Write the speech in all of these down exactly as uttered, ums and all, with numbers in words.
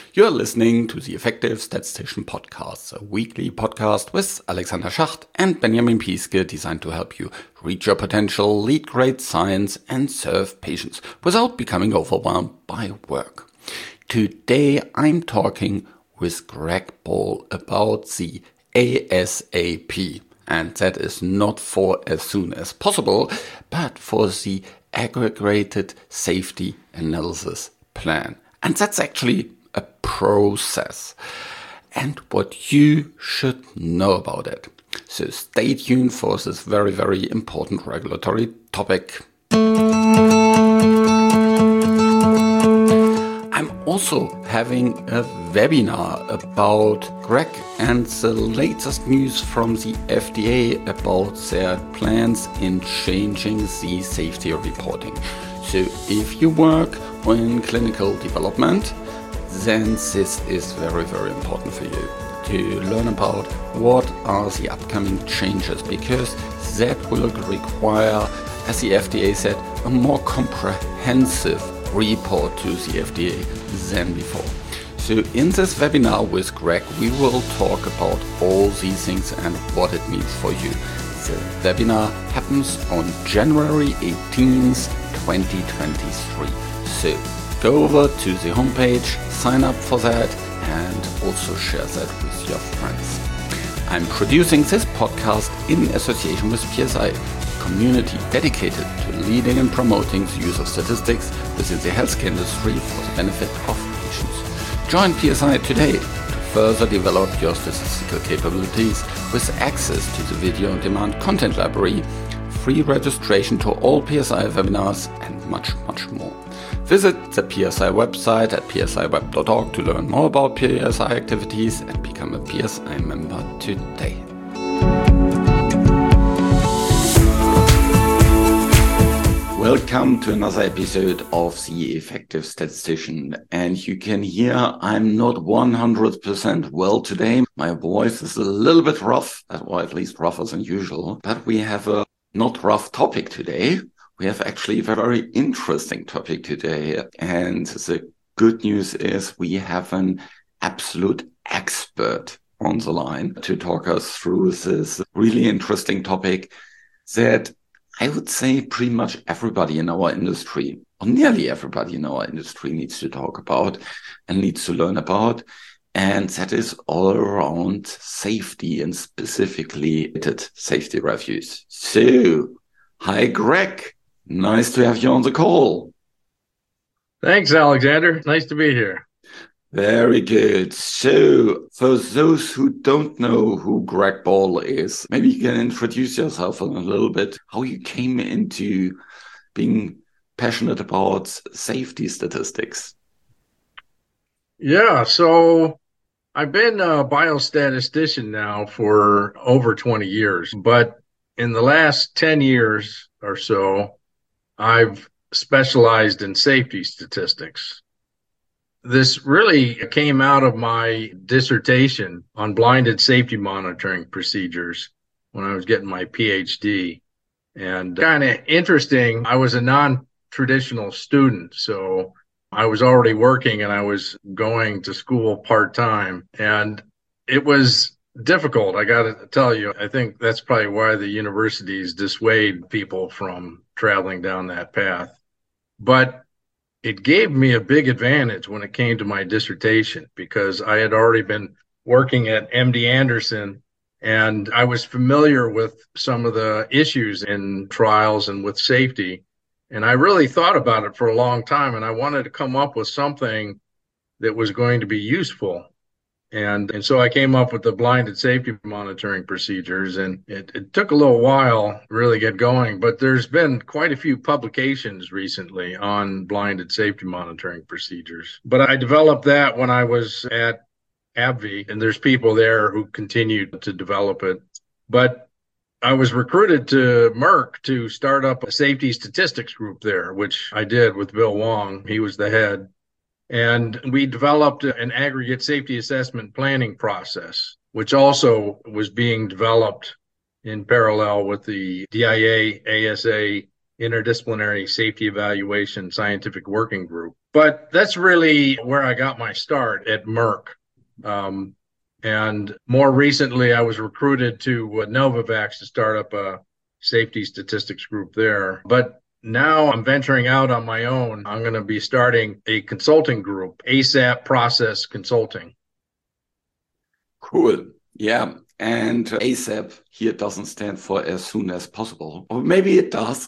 You're listening to the Effective Statistician Podcast, a weekly podcast with Alexander Schacht and Benjamin Piske designed to help you reach your potential, lead great science, and serve patients without becoming overwhelmed by work. Today I'm talking with Greg Ball about the ASAP. And that is not for as soon as possible, but for the Aggregated Safety Analysis Plan. And that's actually a process and what you should know about it. So stay tuned for this very, very important regulatory topic. I'm also having a webinar about Greg and the latest news from the F D A about their plans in changing the safety reporting. So if you work in clinical development, then this is very, very important for you to learn about what are the upcoming changes, because that will require, as the F D A said, a more comprehensive report to the F D A than before. So in this webinar with Greg, we will talk about all these things and what it means for you. The webinar happens on January eighteenth, twenty twenty-three. So go over to the homepage, sign up for that, and also share that with your friends. I'm producing this podcast in association with P S I, a community dedicated to leading and promoting the use of statistics within the healthcare industry for the benefit of patients. Join P S I today to further develop your statistical capabilities with access to the video on demand content library, free registration to all P S I webinars, and much, much more. Visit the P S I website at p s i web dot org to learn more about P S I activities and become a P S I member today. Welcome to another episode of The Effective Statistician. And you can hear I'm not one hundred percent well today. My voice is a little bit rough, or at least rougher than usual. But we have a not rough topic today. We have actually a very interesting topic today. And the good news is we have an absolute expert on the line to talk us through this really interesting topic that I would say pretty much everybody in our industry, or nearly everybody in our industry, needs to talk about and needs to learn about. And that is all around safety and specifically safety reviews. So, hi, Greg. Nice to have you on the call. Thanks, Alexander. Nice to be here. Very good. So, for those who don't know who Greg Ball is, maybe you can introduce yourself a little bit, how you came into being passionate about safety statistics. Yeah, so I've been a biostatistician now for over twenty years, but in the last ten years or so, I've specialized in safety statistics. This really came out of my dissertation on blinded safety monitoring procedures when I was getting my P H D. And kind of interesting, I was a non-traditional student, so I was already working and I was going to school part-time. And it was difficult, I got to tell you. I think that's probably why the universities dissuade people from traveling down that path. But it gave me a big advantage when it came to my dissertation because I had already been working at M D Anderson and I was familiar with some of the issues in trials and with safety. And I really thought about it for a long time and I wanted to come up with something that was going to be useful. And and so I came up with the blinded safety monitoring procedures, and it, it took a little while to really get going, but there's been quite a few publications recently on blinded safety monitoring procedures. But I developed that when I was at AbbVie, and there's people there who continued to develop it. But I was recruited to Merck to start up a safety statistics group there, which I did with Bill Wong. He was the head. And we developed an aggregate safety assessment planning process, which also was being developed in parallel with the D I A, A S A, Interdisciplinary Safety Evaluation Scientific Working Group. But that's really where I got my start at Merck. Um, and more recently, I was recruited to Novavax to start up a safety statistics group there. But now I'm venturing out on my own. I'm going to be starting a consulting group, ASAP Process Consulting. Cool. Yeah. And ASAP here doesn't stand for as soon as possible. Or maybe it does.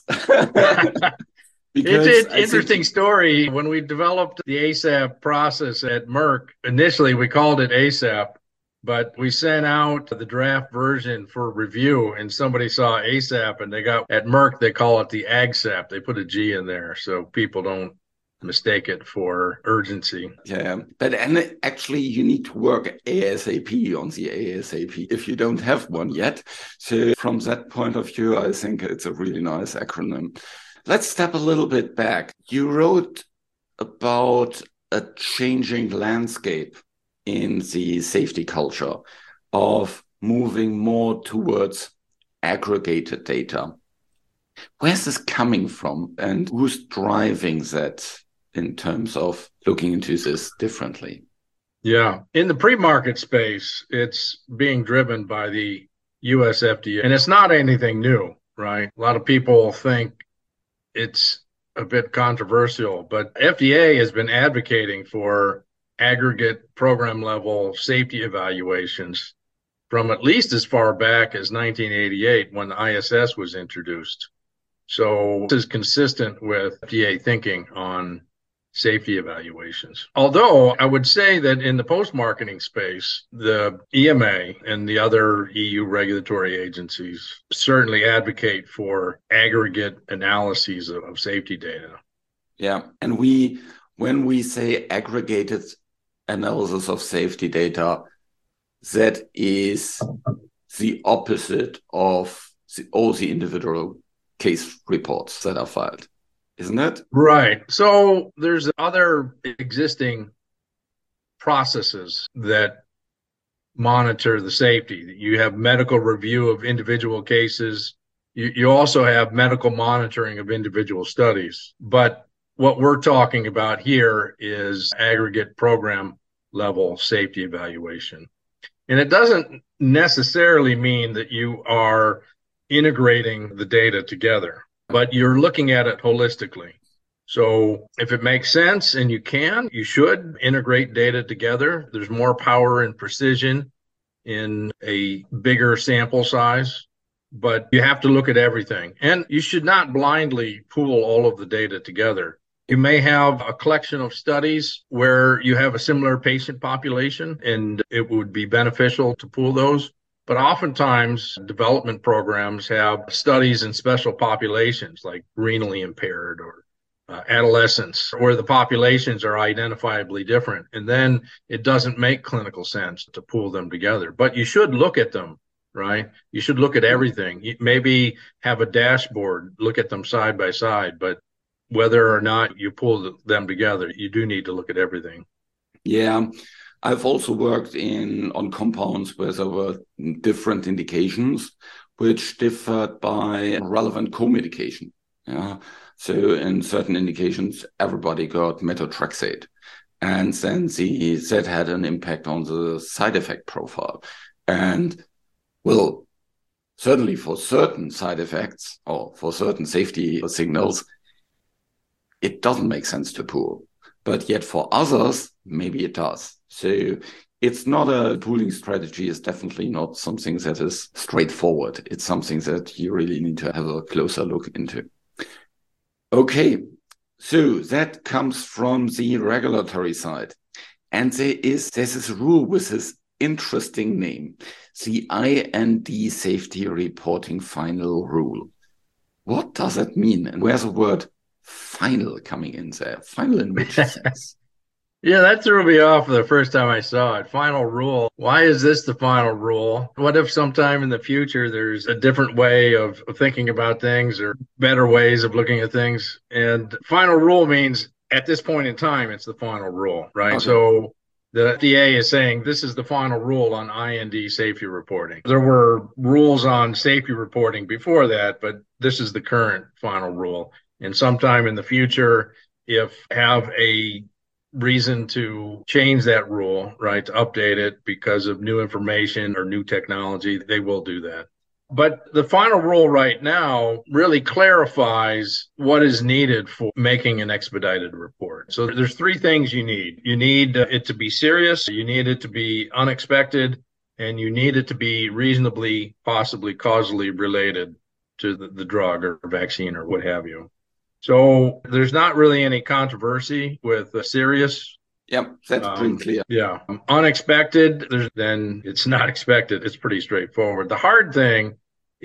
It's an interesting think... story. When we developed the ASAP process at Merck, initially we called it ASAP, but we sent out the draft version for review and somebody saw ASAP and they got, at Merck, they call it the AGSAP. They put a G in there so people don't mistake it for urgency. Yeah, but and actually you need to work ASAP on the ASAP if you don't have one yet. So from that point of view, I think it's a really nice acronym. Let's step a little bit back. You wrote about a changing landscape in the safety culture of moving more towards aggregated data. Where's this coming from and who's driving that in terms of looking into this differently? Yeah. In the pre-market space, it's being driven by the U S F D A, and it's not anything new, right? A lot of people think it's a bit controversial, but F D A has been advocating for aggregate program level safety evaluations from at least as far back as nineteen eighty-eight when the I S S was introduced. So this is consistent with F D A thinking on safety evaluations. Although I would say that in the post-marketing space, the E M A and the other E U regulatory agencies certainly advocate for aggregate analyses of, of safety data. Yeah. And we, when we say aggregated analysis of safety data, that is the opposite of the, all the individual case reports that are filed, isn't it? Right. So there's other existing processes that monitor the safety. You have medical review of individual cases. You, you also have medical monitoring of individual studies. But what we're talking about here is aggregate program level safety evaluation. And it doesn't necessarily mean that you are integrating the data together, but you're looking at it holistically. So if it makes sense and you can, you should integrate data together. There's more power and precision in a bigger sample size, but you have to look at everything. And you should not blindly pool all of the data together. You may have a collection of studies where you have a similar patient population, and it would be beneficial to pool those. But oftentimes, development programs have studies in special populations like renally impaired or uh, adolescents, where the populations are identifiably different. And then it doesn't make clinical sense to pool them together. But you should look at them, right? You should look at everything. You maybe have a dashboard, look at them side by side. But whether or not you pull them together, you do need to look at everything. Yeah. I've also worked in on compounds where there were different indications which differed by relevant co-medication. Yeah. So in certain indications, everybody got methotrexate. And then the, that had an impact on the side effect profile. And well, certainly for certain side effects or for certain safety signals, it doesn't make sense to pool. But yet for others, maybe it does. So it's not a pooling strategy. It's definitely not something that is straightforward. It's something that you really need to have a closer look into. Okay, so that comes from the regulatory side. And there is there's this rule with this interesting name, the I N D Safety Reporting Final Rule. What does it mean? And where's the word final coming in there? Final in which sense? Yeah, that threw me off the first time I saw it. Final rule. Why is this the final rule? What if sometime in the future there's a different way of, of thinking about things or better ways of looking at things? And final rule means at this point in time, it's the final rule, right? Okay. So The F D A is saying this is the final rule on I N D safety reporting. There were rules on safety reporting before that, but this is the current final rule. And sometime in the future, if have a reason to change that rule, right, to update it because of new information or new technology, they will do that. But the final rule right now really clarifies what is needed for making an expedited report. So there's three things you need. You need it to be serious, you need it to be unexpected, and you need it to be reasonably, possibly causally related to the, the drug or vaccine or what have you. So there's not really any controversy with uh, serious. Yep, that's um, pretty clear. Yeah. Unexpected, there's, then it's not expected. It's pretty straightforward. The hard thing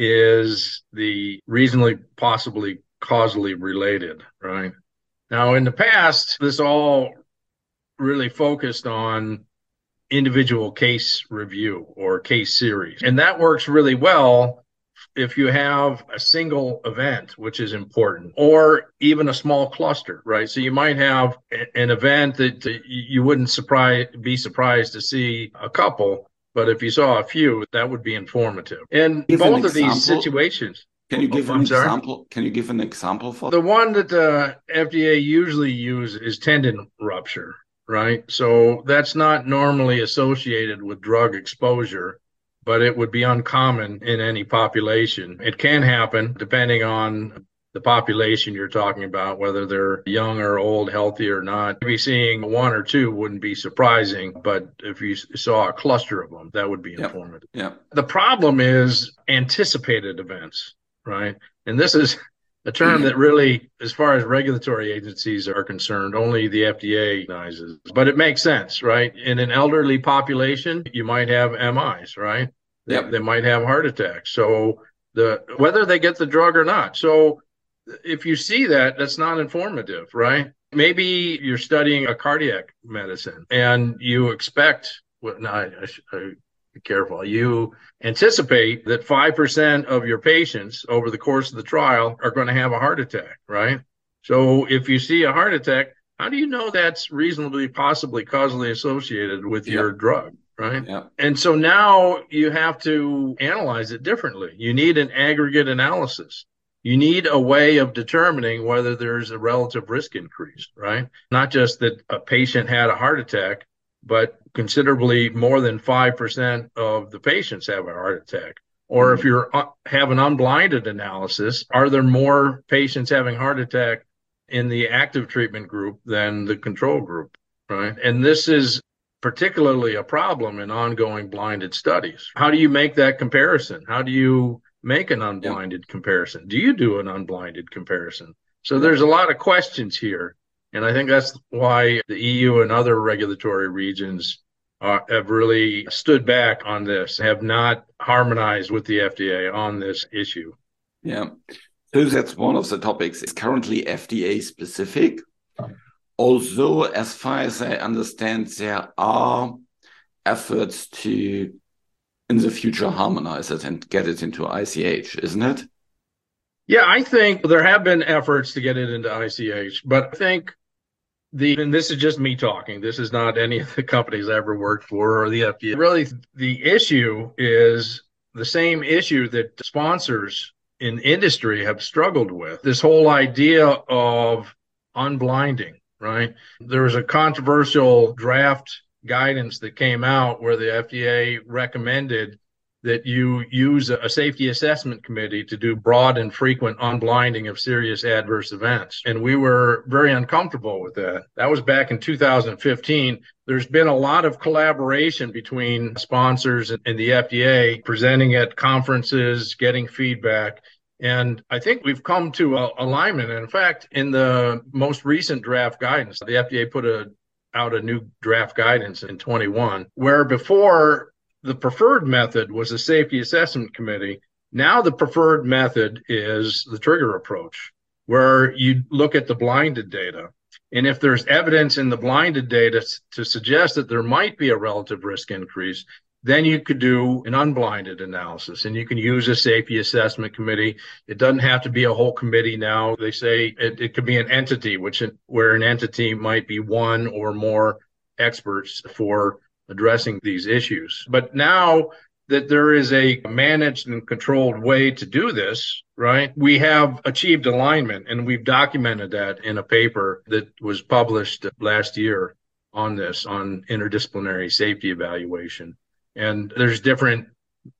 is the reasonably, possibly causally related, right? Now, in the past, this all really focused on individual case review or case series. And that works really well if you have a single event, which is important, or even a small cluster, right? So you might have an event that you wouldn't surprise, be surprised to see a couple, but if you saw a few, that would be informative. And give both of these situations. Can you give oh, an I'm example? Sorry? Can you give an example for the one that the F D A usually uses is tendon rupture, right? So that's not normally associated with drug exposure, but it would be uncommon in any population. It can happen depending on the population you're talking about, whether they're young or old, healthy or not. Maybe seeing one or two wouldn't be surprising, but if you saw a cluster of them, that would be informative. Yep. Yep. The problem is anticipated events, right? And this is a term that really, as far as regulatory agencies are concerned, only the F D A recognizes. But it makes sense, right? In an elderly population, you might have M Is, right? Yep. They, they might have heart attacks. So the whether they get the drug or not. So if you see that, that's not informative, right? Maybe you're studying a cardiac medicine and you expect, well, no, I, I, be careful. You anticipate that five percent of your patients over the course of the trial are going to have a heart attack, right? So if you see a heart attack, how do you know that's reasonably, possibly causally associated with Yep. your drug, right? Yep. And so now you have to analyze it differently. You need an aggregate analysis. You need a way of determining whether there's a relative risk increase, right? Not just that a patient had a heart attack, but considerably more than five percent of the patients have a heart attack. Or if you have an unblinded analysis, are there more patients having heart attack in the active treatment group than the control group, right? And this is particularly a problem in ongoing blinded studies. How do you make that comparison? How do you make an unblinded yep. comparison? Do you do an unblinded comparison? So yep. there's a lot of questions here. And I think that's why the E U and other regulatory regions uh, have really stood back on this, have not harmonized with the F D A on this issue. Yeah. So that's one of the topics. It's currently F D A specific. Also, as far as I understand, there are efforts to, in the future, harmonize it and get it into I C H, isn't it? Yeah, I think there have been efforts to get it into I C H, but I think the, and this is just me talking, this is not any of the companies I ever worked for or the F D A. Really, the issue is the same issue that sponsors in industry have struggled with. This whole idea of unblinding, right? There was a controversial draft guidance that came out where the F D A recommended that you use a safety assessment committee to do broad and frequent unblinding of serious adverse events. And we were very uncomfortable with that. That was back in two thousand fifteen. There's been a lot of collaboration between sponsors and the F D A, presenting at conferences, getting feedback. And I think we've come to a alignment. And in fact, in the most recent draft guidance, the F D A put a, out a new draft guidance in twenty-one, where before the preferred method was a safety assessment committee. Now the preferred method is the trigger approach, where you look at the blinded data. And if there's evidence in the blinded data to suggest that there might be a relative risk increase, then you could do an unblinded analysis and you can use a safety assessment committee. It doesn't have to be a whole committee now. They say it, it could be an entity, which where an entity might be one or more experts for addressing these issues. But now that there is a managed and controlled way to do this, right, we have achieved alignment, and we've documented that in a paper that was published last year on this, on interdisciplinary safety evaluation. And there's different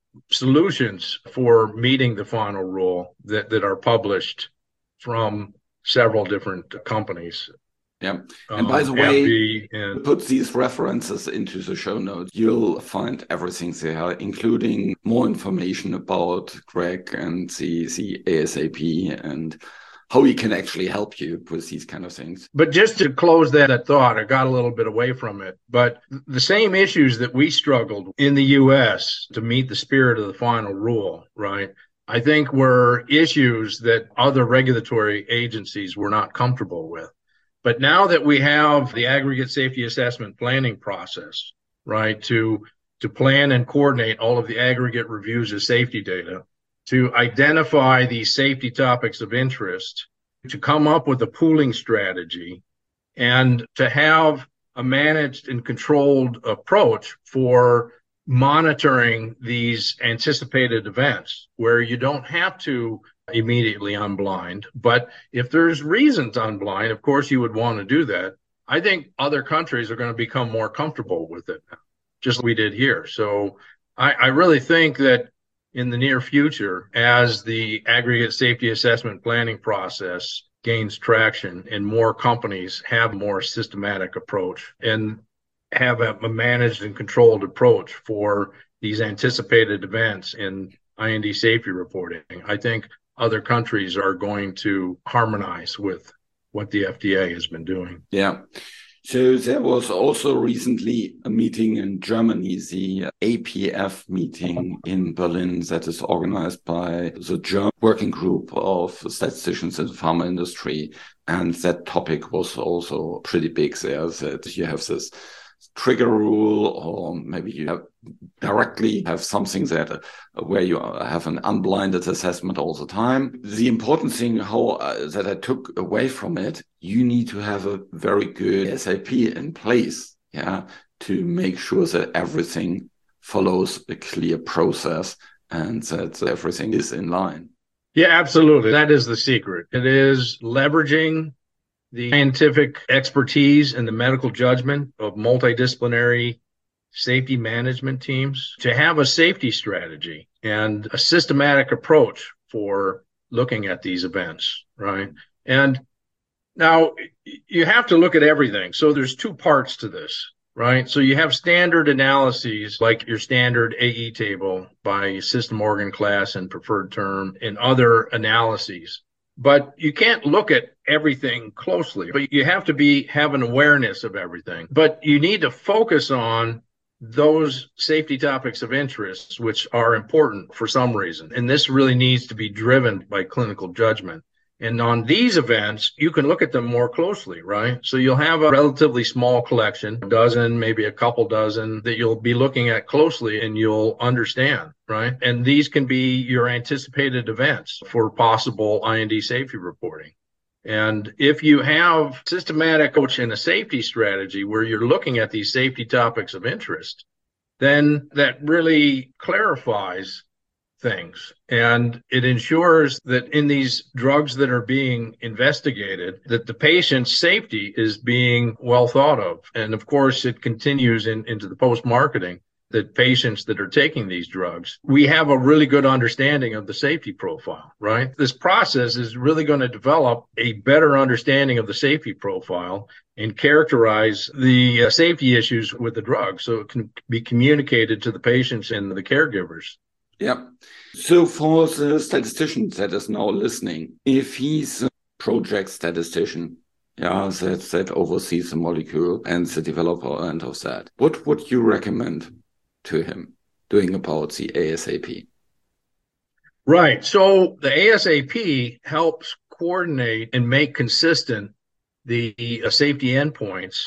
solutions for meeting the final rule that, that are published from several different companies. Yeah. And by the um, way, and put these references into the show notes. You'll find everything there, including more information about Greg and the, the A S A P and how he can actually help you with these kind of things. But just to close that, that thought, I got a little bit away from it. But the same issues that we struggled in the U S to meet the spirit of the final rule, right, I think were issues that other regulatory agencies were not comfortable with. But now that we have the aggregate safety assessment planning process, right, to, to plan and coordinate all of the aggregate reviews of safety data, to identify these safety topics of interest, to come up with a pooling strategy, and to have a managed and controlled approach for monitoring these anticipated events where you don't have to immediately unblind. But if there's reasons to unblind, of course, you would want to do that. I think other countries are going to become more comfortable with it now, just like we did here. So I, I really think that in the near future, as the aggregate safety assessment planning process gains traction and more companies have a more systematic approach and have a, a managed and controlled approach for these anticipated events in I N D safety reporting, I think other countries are going to harmonize with what the F D A has been doing. Yeah. So there was also recently a meeting in Germany, the A P F meeting in Berlin, that is organized by the German working group of statisticians in the pharma industry. And that topic was also pretty big there, that you have this trigger rule, or maybe you have directly have something that uh, where you have an unblinded assessment all the time. The important thing how uh, that I took away from it, you need to have a very good S A P in place, yeah, to make sure that everything follows a clear process and that everything is in line. Yeah, absolutely. That is the secret. It is leveraging the scientific expertise and the medical judgment of multidisciplinary safety management teams to have a safety strategy and a systematic approach for looking at these events, right? And now you have to look at everything. So there's two parts to this, right? So you have standard analyses like your standard A E table by system organ class and preferred term and other analyses. But you can't look at everything closely, but you have to be have an awareness of everything. But you need to focus on those safety topics of interest, which are important for some reason. And this really needs to be driven by clinical judgment. And on these events, you can look at them more closely, right? So you'll have a relatively small collection, a dozen, maybe a couple dozen that you'll be looking at closely and you'll understand, right? And these can be your anticipated events for possible I N D safety reporting. And if you have systematic approach and a safety strategy where you're looking at these safety topics of interest, then that really clarifies things. And it ensures that in these drugs that are being investigated, that the patient's safety is being well thought of. And of course, it continues in, into the post-marketing that patients that are taking these drugs, we have a really good understanding of the safety profile, right? This process is really going to develop a better understanding of the safety profile and characterize the uh, safety issues with the drug so it can be communicated to the patients and the caregivers. Yeah. So for the statistician that is now listening, if he's a project statistician, yeah, that, that oversees the molecule and the developer end of that, what would you recommend to him doing about the A S A P? Right. So the A S A P helps coordinate and make consistent the uh, safety endpoints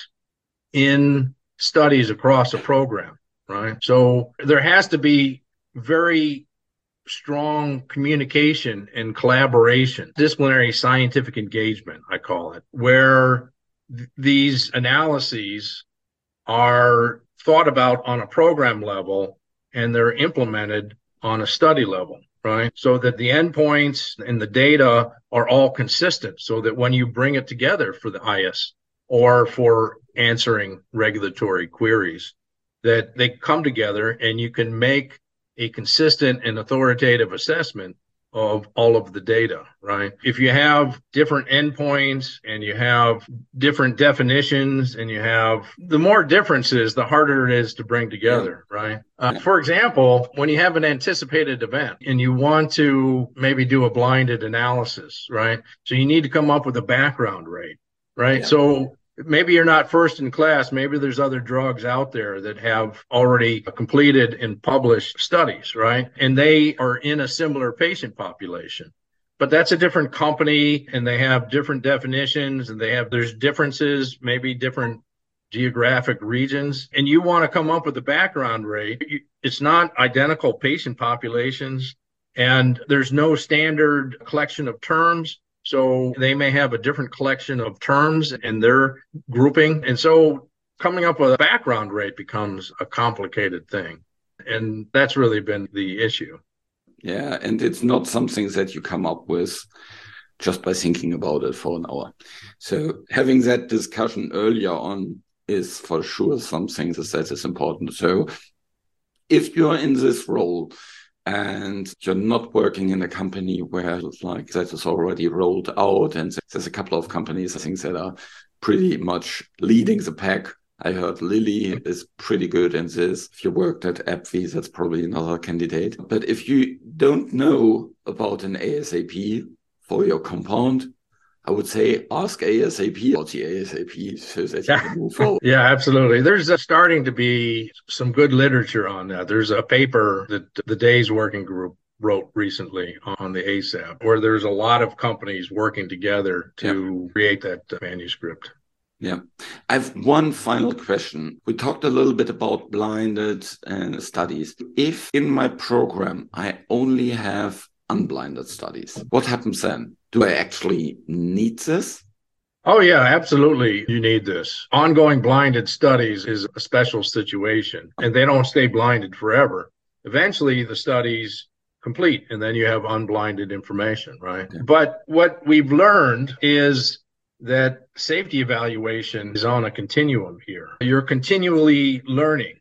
in studies across a program, right? So there has to be very strong communication and collaboration, disciplinary scientific engagement, I call it, where th- these analyses are thought about on a program level and they're implemented on a study level, right? So that the endpoints and the data are all consistent so that when you bring it together for the I S or for answering regulatory queries, that they come together and you can make a consistent and authoritative assessment of all of the data, right? If you have different endpoints and you have different definitions and you have the more differences, the harder it is to bring together, yeah. right? Uh, for example, when you have an anticipated event and you want to maybe do a blinded analysis, right? So you need to come up with a background rate, right? Yeah. So maybe you're not first in class. Maybe there's other drugs out there that have already completed and published studies, right? And they are in a similar patient population. But that's a different company and they have different definitions and they have, there's differences, maybe different geographic regions. And you want to come up with a background rate. It's not identical patient populations and there's no standard collection of terms. So they may have a different collection of terms in their grouping. And so coming up with a background rate becomes a complicated thing. And that's really been the issue. Yeah, and it's not something that you come up with just by thinking about it for an hour. So having that discussion earlier on is for sure something that is important. So if you're in this role, and you're not working in a company where it's like that is already rolled out. And there's a couple of companies, I think, that are pretty much leading the pack. I heard Lilly is pretty good in this. If you worked at AbbVie, that's probably another candidate. But if you don't know about an ASAP for your compound, I would say ask ASAP about the ASAP so that you can move forward. Yeah, absolutely. There's a, starting to be some good literature on that. There's a paper that the Days Working Group wrote recently on the ASAP, where there's a lot of companies working together to yeah. create that uh, manuscript. Yeah. I have one final question. We talked a little bit about blinded uh, studies. If in my program I only have unblinded studies, what happens then? Do I actually need this? Oh, yeah, absolutely. You need this. Ongoing blinded studies is a special situation, and they don't stay blinded forever. Eventually, the studies complete, and then you have unblinded information, right? Yeah. But what we've learned is that safety evaluation is on a continuum here. You're continually learning.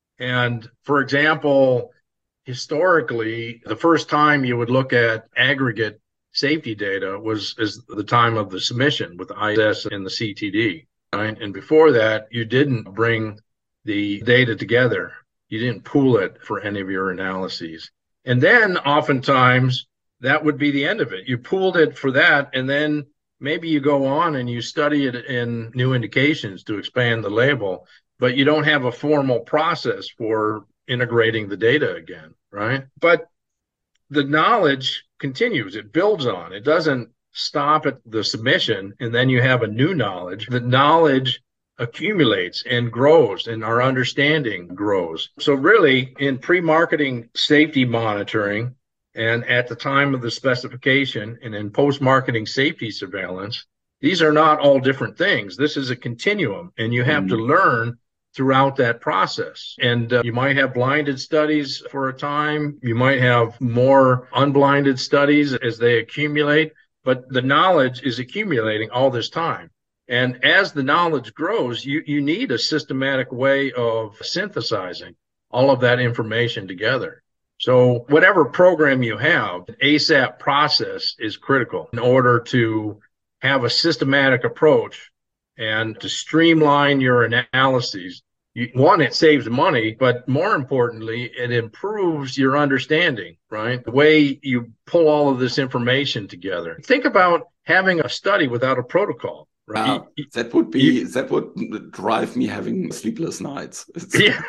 And for example, historically, the first time you would look at aggregate safety data was is the time of the submission with the I S and the C T D, right? And before that, you didn't bring the data together. You didn't pool it for any of your analyses. And then oftentimes that would be the end of it. You pooled it for that, and then maybe you go on and you study it in new indications to expand the label, but you don't have a formal process for integrating the data again, right? But the knowledge continues. It builds on. It doesn't stop at the submission and then you have a new knowledge. The knowledge accumulates and grows and our understanding grows. So really in pre-marketing safety monitoring and at the time of the specification and in post-marketing safety surveillance, these are not all different things. This is a continuum and you have mm-hmm. to learn throughout that process. And uh, you might have blinded studies for a time. You might have more unblinded studies as they accumulate, but the knowledge is accumulating all this time. And as the knowledge grows, you, you need a systematic way of synthesizing all of that information together. So whatever program you have, the ASAP process is critical in order to have a systematic approach and to streamline your analyses. You, one, it saves money, but more importantly, it improves your understanding, right? The way you pull all of this information together. Think about having a study without a protocol, right? Uh, that would be, you, that would drive me having sleepless nights. Yeah.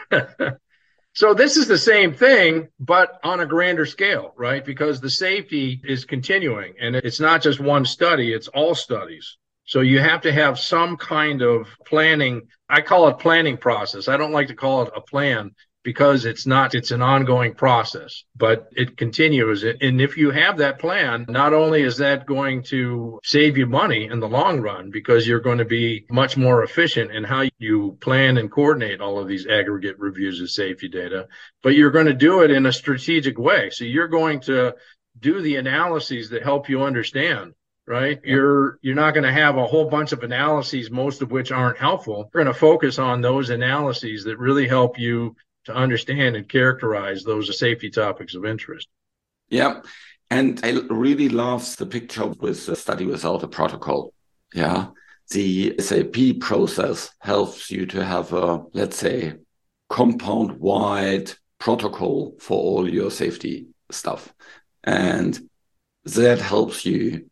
So this is the same thing, but on a grander scale, right? Because the safety is continuing and it's not just one study, it's all studies. So you have to have some kind of planning. I call it planning process. I don't like to call it a plan because it's not, it's an ongoing process, but it continues. And if you have that plan, not only is that going to save you money in the long run, because you're going to be much more efficient in how you plan and coordinate all of these aggregate reviews of safety data, but you're going to do it in a strategic way. So you're going to do the analyses that help you understand, right? Yep. You're, you're not going to have a whole bunch of analyses, most of which aren't helpful. You're going to focus on those analyses that really help you to understand and characterize those safety topics of interest. Yeah. And I really love the picture with a study without a protocol. Yeah. The S A P process helps you to have a, let's say, compound-wide protocol for all your safety stuff. And that helps you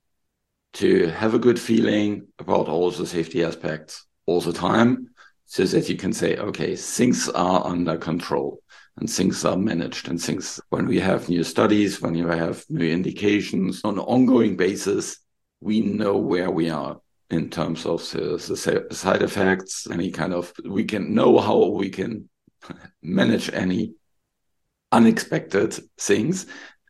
to have a good feeling about all the safety aspects all the time, so that you can say, okay, things are under control and things are managed, and things, when we have new studies, when you have new indications on an ongoing basis, we know where we are in terms of the, the side effects, any kind of, we can know how we can manage any unexpected things.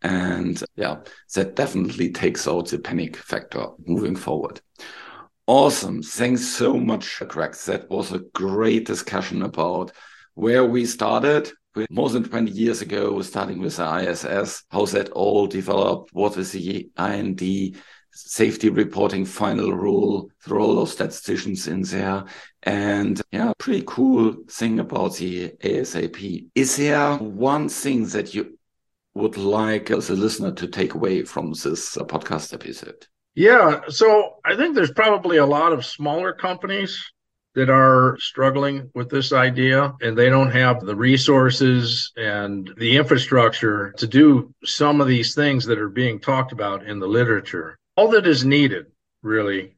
And yeah, that definitely takes out the panic factor moving forward. Awesome. Thanks so much, Greg. That was a great discussion about where we started more than twenty years ago, starting with the I S S, how that all developed, what is the I N D safety reporting final rule, the role of statisticians in there, and yeah, pretty cool thing about the A S A P. Is there one thing that you would like as a listener to take away from this podcast episode? Yeah, so I think there's probably a lot of smaller companies that are struggling with this idea, and they don't have the resources and the infrastructure to do some of these things that are being talked about in the literature. All that is needed, really,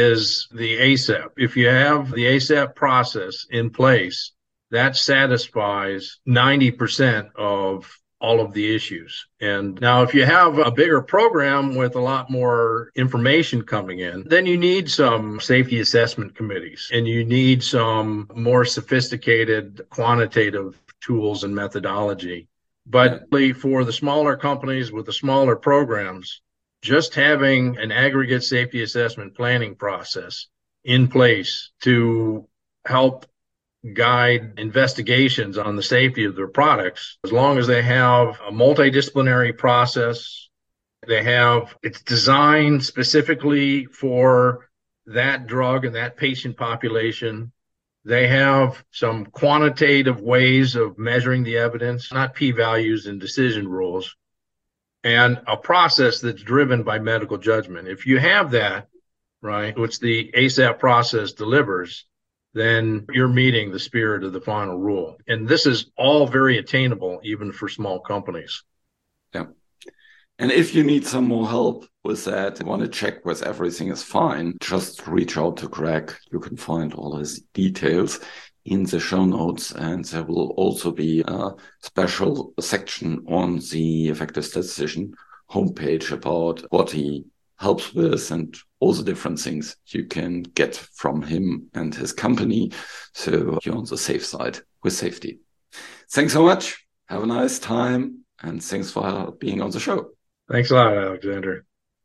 is the A S A P. If you have the A S A P process in place, that satisfies ninety percent of all of the issues. And now if you have a bigger program with a lot more information coming in, then you need some safety assessment committees, and you need some more sophisticated quantitative tools and methodology. But for the smaller companies with the smaller programs, just having an aggregate safety assessment planning process in place to help guide investigations on the safety of their products, as long as they have a multidisciplinary process, they have, it's designed specifically for that drug and that patient population. They have some quantitative ways of measuring the evidence, not p-values and decision rules, and a process that's driven by medical judgment. If you have that, right, which the A S A P process delivers, then you're meeting the spirit of the final rule. And this is all very attainable, even for small companies. Yeah. And if you need some more help with that, want to check whether everything is fine, just reach out to Greg. You can find all his details in the show notes. And there will also be a special section on the Effective Statistician homepage about what he helps with and all the different things you can get from him and his company. So you're on the safe side with safety. Thanks so much. Have a nice time. And thanks for being on the show. Thanks a lot, Alexander.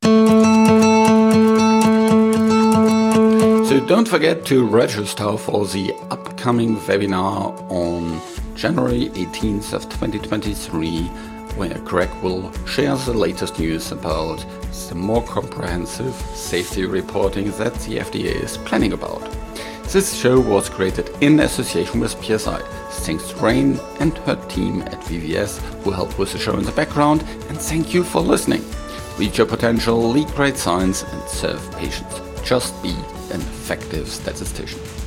So don't forget to register for the upcoming webinar on January eighteenth of twenty twenty-three, where Greg will share the latest news about the more comprehensive safety reporting that the F D A is planning about. This show was created in association with P S I. Thanks to Rain and her team at V V S who helped with the show in the background, and thank you for listening. Reach your potential, lead great science, and serve patients. Just be an effective statistician.